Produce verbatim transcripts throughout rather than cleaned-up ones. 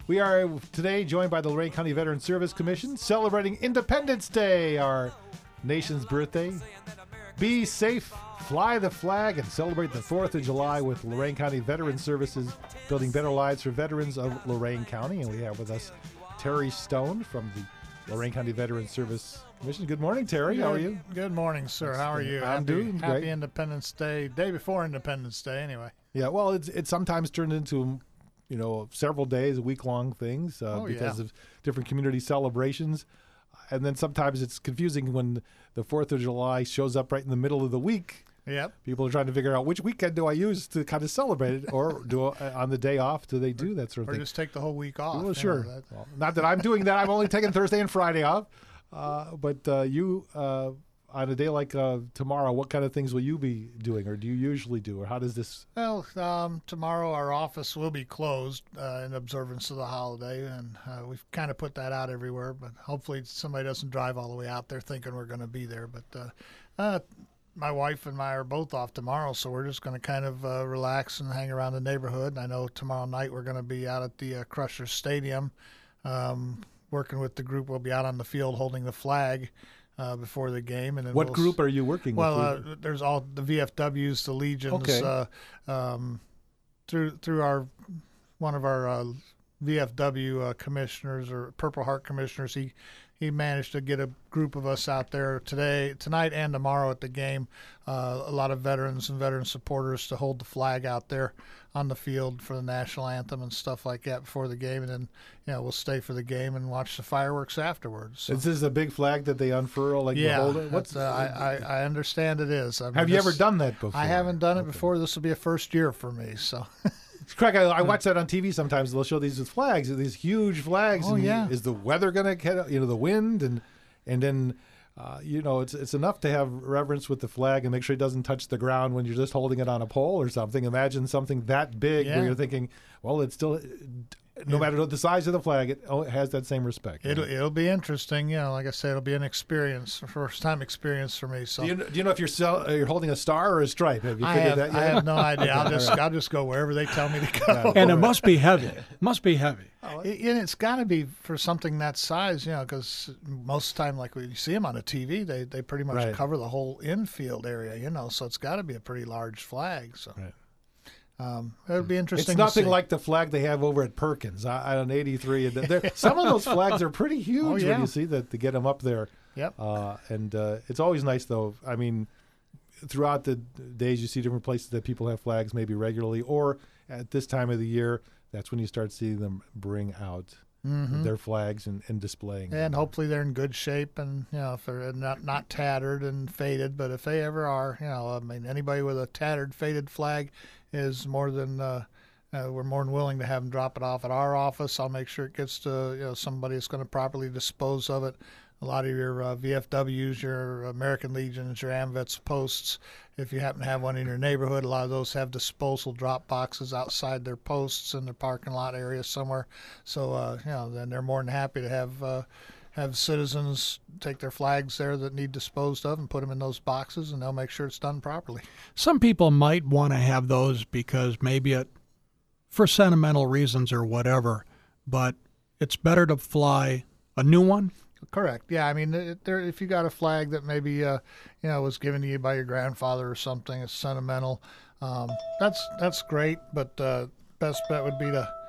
We are today joined by the Lorain County Veterans Service Commission celebrating Independence Day, our nation's birthday. Be safe, fly the flag, and celebrate the fourth of July with Lorain County Veterans Services, building better lives for veterans of Lorain County. And we have with us Terry Stone from the Lorain County Veterans Service Commission. Good morning, Terry. Good, How are you? Good morning, sir. How are you? I'm happy, doing happy great. Independence Day, day before Independence Day, anyway. Yeah, well, it's it's sometimes turned into, you know, several days, week-long things uh, Oh, because yeah. of different community celebrations. And then sometimes it's confusing when the fourth of July shows up right in the middle of the week. Yep. People are trying to figure out which weekend do I use to kind of celebrate it, or do I, on the day off do they do that sort of Or thing? just take the whole week off. Well, you sure. know, that- Well, not that I'm doing that. I'm only taking Thursday and Friday off. Uh, but uh, you, uh, on a day like uh, tomorrow, what kind of things will you be doing, or do you usually do, or how does this? Well, um, tomorrow our office will be closed uh, in observance of the holiday, and uh, we've kind of put that out everywhere, but hopefully somebody doesn't drive all the way out there thinking we're going to be there. But uh, uh, my wife and I are both off tomorrow, so we're just going to kind of uh, relax and hang around the neighborhood. And I know tomorrow night we're going to be out at the uh, Crusher Stadium, um, working with the group. We'll be out on the field holding the flag uh, before the game. And then What we'll group are you working Well, with? uh, there's all the V F Ws, the Legions. Okay. Uh, um, through through our one of our uh, V F W uh, commissioners or Purple Heart commissioners, he he managed to get a group of us out there today, tonight, and tomorrow at the game. Uh, a lot of veterans and veteran supporters to hold the flag out there on the field for the national anthem and stuff like that before the game, and then you know we'll stay for the game and watch the fireworks afterwards. So. Is this a big flag that they unfurl like Yeah, the holder? that's, uh, I, I I understand it is. I mean, have you this- ever done that before? I haven't done it Okay. before. This will be a first year for me. So, Craig, I, I watch that on T V sometimes. They'll show these with flags, these huge flags. Oh, and yeah. Is the weather going to get, you know, the wind and and then, uh, you know, it's it's enough to have reverence with the flag and make sure it doesn't touch the ground when you're just holding it on a pole or something. Imagine something that big Yeah. where you're thinking, well, it's still, no Yeah. matter the size of the flag, it oh, it has that same respect. it'll it'll be interesting. You know, like I said, it'll be an experience, a first time experience for me. So. Do you, do you know if you're sell, uh, you're holding a star or a stripe? Have you I figured have, that I yet? have no idea. I'll just I'll just go wherever they tell me to go. And it must be heavy. Must be heavy. It- and it's got to be for something that size, you know, because most of the time, like when you see them on a T V, they, they pretty much Right. cover the whole infield area, you know, so it's got to be a pretty large flag. So Right. um, it'll be interesting. It's nothing to see. like the flag they have over at Perkins uh, on eighty-three. And they're- Some of those flags are pretty huge Oh, yeah. when you see that to get them up there. Yep. Uh, and uh, it's always nice, though. I mean, throughout the days, you see different places that people have flags maybe regularly, or at this time of the year, that's when you start seeing them bring out Mhm. their flags and, and displaying them. And hopefully they're in good shape, and you know if they're not not tattered and faded. But if they ever are, you know, I mean, anybody with a tattered, faded flag is more than uh, uh, we're more than willing to have them drop it off at our office. I'll make sure it gets to you know somebody that's going to properly dispose of it. A lot of your uh, V F Ws, your American Legions, your AMVETS posts, if you happen to have one in your neighborhood, a lot of those have disposal drop boxes outside their posts in their parking lot area somewhere. So, uh, you know, then they're more than happy to have uh, have citizens take their flags there that need disposed of and put them in those boxes, and they'll make sure it's done properly. Some people might want to have those because maybe it, for sentimental reasons or whatever, but it's better to fly a new one. Correct. Yeah, I mean, it, there, if you got a flag that maybe uh, you know was given to you by your grandfather or something, it's sentimental. Um, that's that's great, but uh, best bet would be to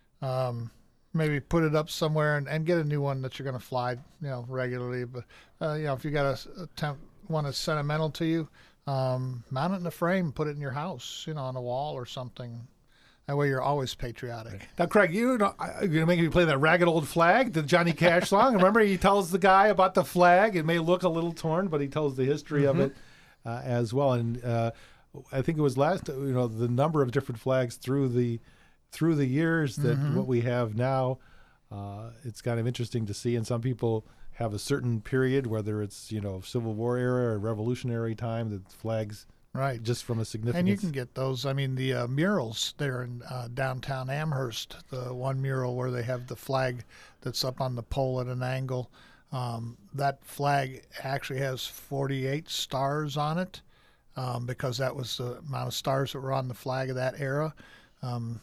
um, maybe put it up somewhere and, and get a new one that you're going to fly, you know, regularly. But uh, you know, if you got a, a temp, one that's sentimental to you, um, mount it in a frame, put it in your house, you know, on a wall or something. That way, you're always patriotic. Now, Craig, you know, you're going to make me play that Ragged Old Flag, the Johnny Cash song. Remember, he tells the guy about the flag. It may look a little torn, but he tells the history Mm-hmm. of it uh, as well. And uh, I think it was last, you know, the number of different flags through the through the years that Mm-hmm. what we have now. Uh, it's kind of interesting to see. And some people have a certain period, whether it's, you know, Civil War era or Revolutionary time, that flags Right. just from a significance. And you can get those. I mean, the uh, murals there in uh, downtown Amherst, the one mural where they have the flag that's up on the pole at an angle. Um, that flag actually has forty-eight stars on it um, because that was the amount of stars that were on the flag of that era. Um,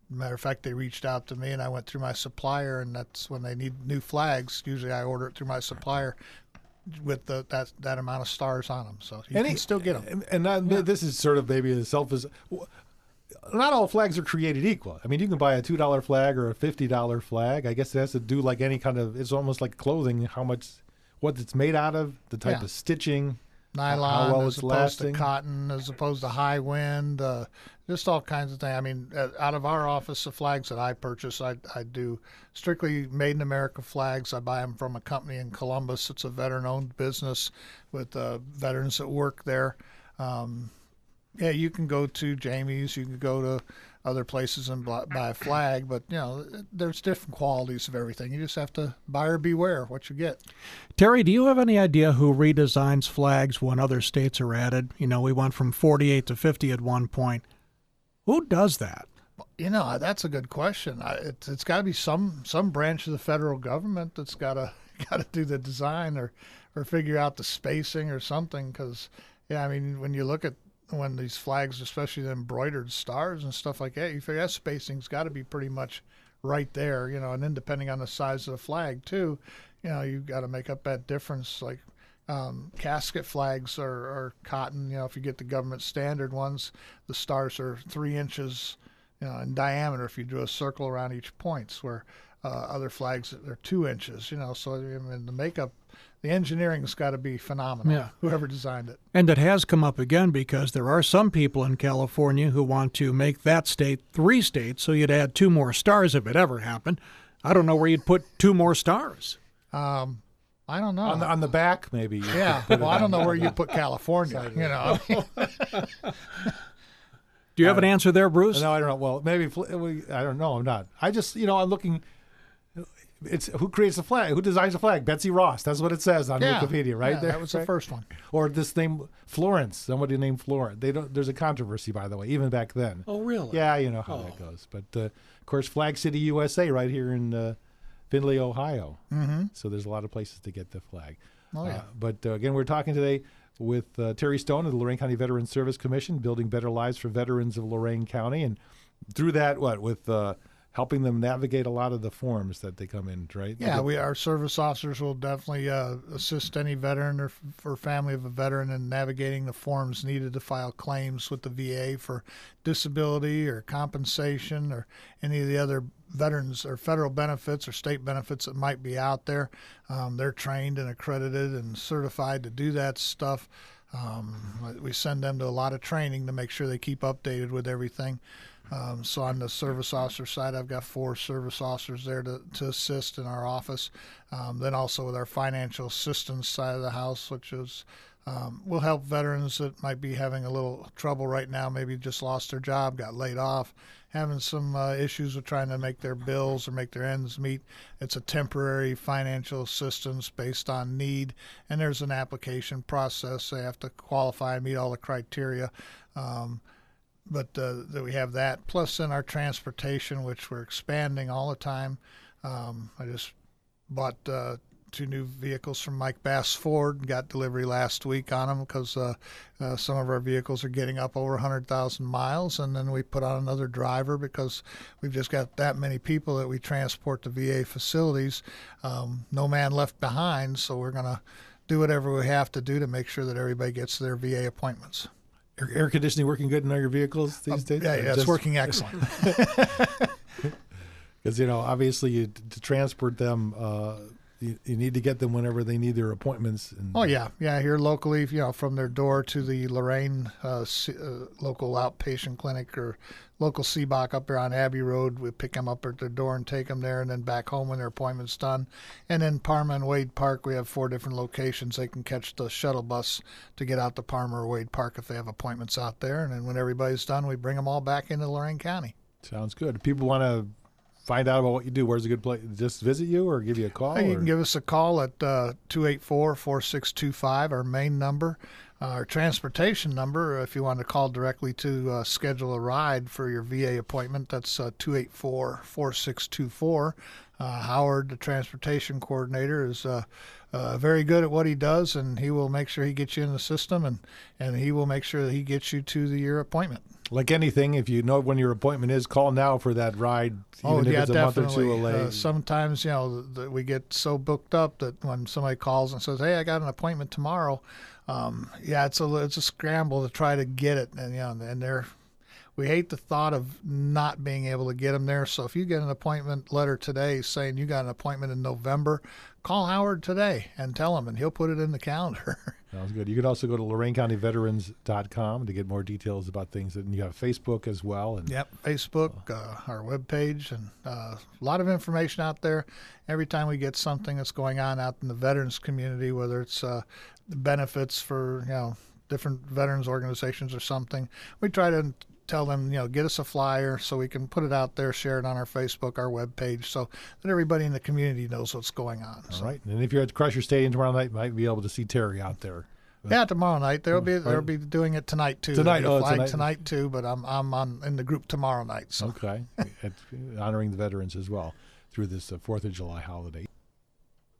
Matter of fact, they reached out to me, and I went through my supplier, and that's when they need new flags. Usually, I order it through my supplier with the, that that amount of stars on them, so you Any- can still get them. And, and not, this is sort of maybe a selfish. Not all flags are created equal. I mean, you can buy a two dollar flag or a fifty dollar flag. I guess it has to do like any kind of. It's almost like clothing. How much, what it's made out of, the type Yeah. of stitching. Nylon how well as it's opposed lasting. to cotton, as opposed to high wind, uh, just all kinds of things. I mean, uh, out of our office, the flags that I purchase, I, I do strictly made in America flags. I buy them from a company in Columbus. It's a veteran-owned business with uh, veterans that work there. Um, yeah, you can go to Jamie's, you can go to other places and buy buy a flag, but you know, there's different qualities of everything. You just have to buyer beware what you get. Terry, do you have any idea who redesigns flags when other states are added? You know, we went from forty-eight to fifty at one point. Who does that? You know, that's a good question. I, it's it's got to be some some branch of the federal government that's got to got to do the design or or figure out the spacing or something. Because yeah, I mean, when you look at when these flags, especially the embroidered stars and stuff like that, you figure that spacing's got to be pretty much right there. You know, and then depending on the size of the flag too, you know, you've got to make up that difference. Like um, casket flags are, are cotton. You know, if you get the government standard ones, the stars are three inches, you know, in diameter if you do a circle around each points, where uh, other flags are two inches. You know, so I mean, the makeup, the engineering's got to be phenomenal. Yeah. Whoever designed it. And it has come up again because there are some people in California who want to make that state three states, so you'd add two more stars if it ever happened. I don't know where you'd put two more stars. Um, I don't know. On the, on the back, maybe. you yeah. could put it Well, I don't on- know where you put California. You know. I mean, Do you have an answer there, Bruce? No, I don't know. Well, maybe fl- we- I don't know. I'm not. I just, you know, I'm looking. It's who creates the flag? Who designs the flag? Betsy Ross. That's what it says on yeah. Wikipedia, right Yeah, there. that was the right? first one. Or this name Florence. Somebody named Florence. They don't. There's a controversy, by the way, even back then. Oh, really? Yeah, you know how Oh. that goes. But uh, of course, Flag City, U S A, right here in uh, Findlay, Ohio. Mm-hmm. So there's a lot of places to get the flag. Oh, yeah. Uh, but uh, again, we're talking today with uh, Terry Stone of the Lorain County Veterans Service Commission, building better lives for veterans of Lorain County, and through that, what with uh, helping them navigate a lot of the forms that they come in, right? Yeah, we our service officers will definitely uh, assist any veteran or, or family of a veteran in navigating the forms needed to file claims with the V A for disability or compensation or any of the other veterans or federal benefits or state benefits that might be out there. Um, they're trained and accredited and certified to do that stuff. Um, we send them to a lot of training to make sure they keep updated with everything. Um, so on the service officer side, I've got four service officers there to, to assist in our office. Um, then also with our financial assistance side of the house, which is um, will help veterans that might be having a little trouble right now, maybe just lost their job, got laid off, having some uh, issues with trying to make their bills or make their ends meet. It's a temporary financial assistance based on need, and there's an application process. They have to qualify and meet all the criteria. Um, But uh, that we have that, plus in our transportation, which we're expanding all the time. Um, I just bought uh, two new vehicles from Mike Bass Ford and got delivery last week on them because uh, uh, some of our vehicles are getting up over one hundred thousand miles. And then we put on another driver because we've just got that many people that we transport to V A facilities. Um, no man left behind, so we're going to do whatever we have to do to make sure that everybody gets their V A appointments. Air, air conditioning working good in all your vehicles these days? Yeah, yeah, it's Just- working excellent. Because, you know, obviously you, to transport them, uh, you, you need to get them whenever they need their appointments. And, Oh yeah, yeah. Here locally, you know, from their door to the Lorain uh, C, uh, local outpatient clinic or local C B O C up there on Abbey Road, we pick them up at their door and take them there, and then back home when their appointment's done. And then Parma and Wade Park, we have four different locations. They can catch the shuttle bus to get out to Parma or Wade Park if they have appointments out there. And then when everybody's done, we bring them all back into Lorain County. Sounds good. If people want to find out about what you do, where's a good place? Just visit you or give you a call? You or- can give us a call at uh, two eight four, four six two five, our main number. Our transportation number, if you want to call directly to uh, schedule a ride for your V A appointment, that's uh, two eight four, four six two four. Uh, Howard, the transportation coordinator, is uh, uh, very good at what he does, and he will make sure he gets you in the system, and, and he will make sure that he gets you to the, your appointment. Like anything, if you know when your appointment is, call now for that ride, even Oh, if yeah, it's a definitely. month or two away. Uh, sometimes, you know, the, the, we get so booked up that when somebody calls and says, "Hey, I got an appointment tomorrow," um, yeah, it's a it's a scramble to try to get it, and you know, and they're we hate the thought of not being able to get them there. So if you get an appointment letter today saying you got an appointment in November, call Howard today and tell him, and he'll put it in the calendar. Sounds good. You can also go to Lorain County Veterans dot com to get more details about things. And you have Facebook as well. And Yep, Facebook, uh, our webpage, and uh, a lot of information out there. Every time we get something that's going on out in the veterans community, whether it's uh, benefits for you know different veterans organizations or something, we try to tell them, you know, get us a flyer so we can put it out there, share it on our Facebook, our webpage, so that everybody in the community knows what's going on. all So, right. And if you're at Crusher Stadium tomorrow night, you might be able to see Terry out there. yeah, tomorrow night they'll be they'll be doing it tonight too. Tonight, They'll oh, be flying tonight. tonight too. But I'm I'm on in the group tomorrow night. So. Okay. At, honoring the veterans as well through this uh, fourth of July holiday.